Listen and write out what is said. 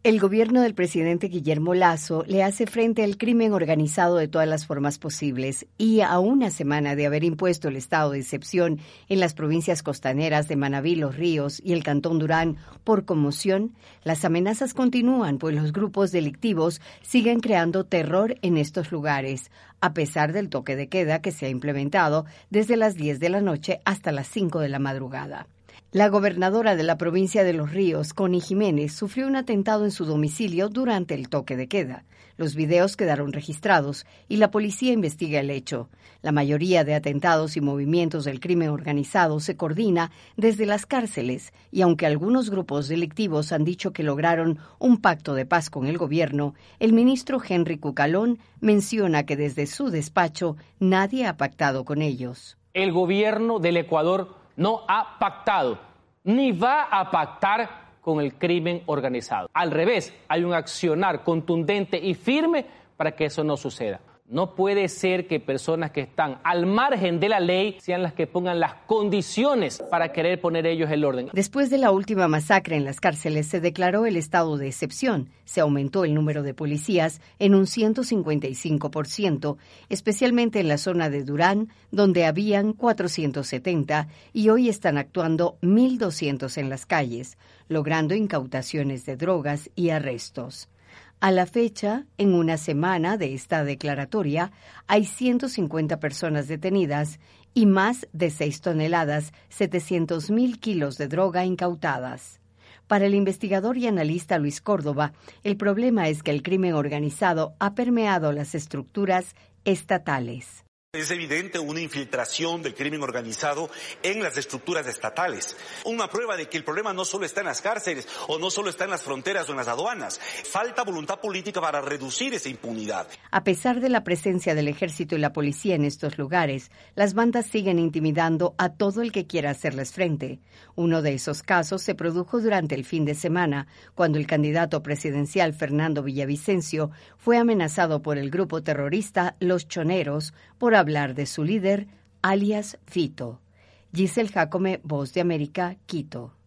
El gobierno del presidente Guillermo Lasso le hace frente al crimen organizado de todas las formas posibles y a una semana de haber impuesto el estado de excepción en las provincias costaneras de Manabí, Los Ríos y el Cantón Durán por conmoción, las amenazas continúan, pues los grupos delictivos siguen creando terror en estos lugares, a pesar del toque de queda que se ha implementado desde las 10 de la noche hasta las 5 de la madrugada. La gobernadora de la provincia de Los Ríos, Connie Jiménez, sufrió un atentado en su domicilio durante el toque de queda. Los videos quedaron registrados y la policía investiga el hecho. La mayoría de atentados y movimientos del crimen organizado se coordina desde las cárceles y aunque algunos grupos delictivos han dicho que lograron un pacto de paz con el gobierno, el ministro Henry Cucalón menciona que desde su despacho nadie ha pactado con ellos. El gobierno del Ecuador no ha pactado, ni va a pactar con el crimen organizado. Al revés, hay un accionar contundente y firme para que eso no suceda. No puede ser que personas que están al margen de la ley sean las que pongan las condiciones para querer poner ellos el orden. Después de la última masacre en las cárceles se declaró el estado de excepción. Se aumentó el número de policías en un 155%, especialmente en la zona de Durán, donde habían 470 y hoy están actuando 1.200 en las calles, logrando incautaciones de drogas y arrestos. A la fecha, en una semana de esta declaratoria, hay 150 personas detenidas y más de 6 toneladas, 700.000 kilos de droga incautadas. Para el investigador y analista Luis Córdoba, el problema es que el crimen organizado ha permeado las estructuras estatales. Es evidente una infiltración del crimen organizado en las estructuras estatales. Una prueba de que el problema no solo está en las cárceles o no solo está en las fronteras o en las aduanas. Falta voluntad política para reducir esa impunidad. A pesar de la presencia del ejército y la policía en estos lugares, las bandas siguen intimidando a todo el que quiera hacerles frente. Uno de esos casos se produjo durante el fin de semana, cuando el candidato presidencial Fernando Villavicencio fue amenazado por el grupo terrorista Los Choneros por hablar de su líder, alias Fito. Giselle Jacome, Voz de América, Quito.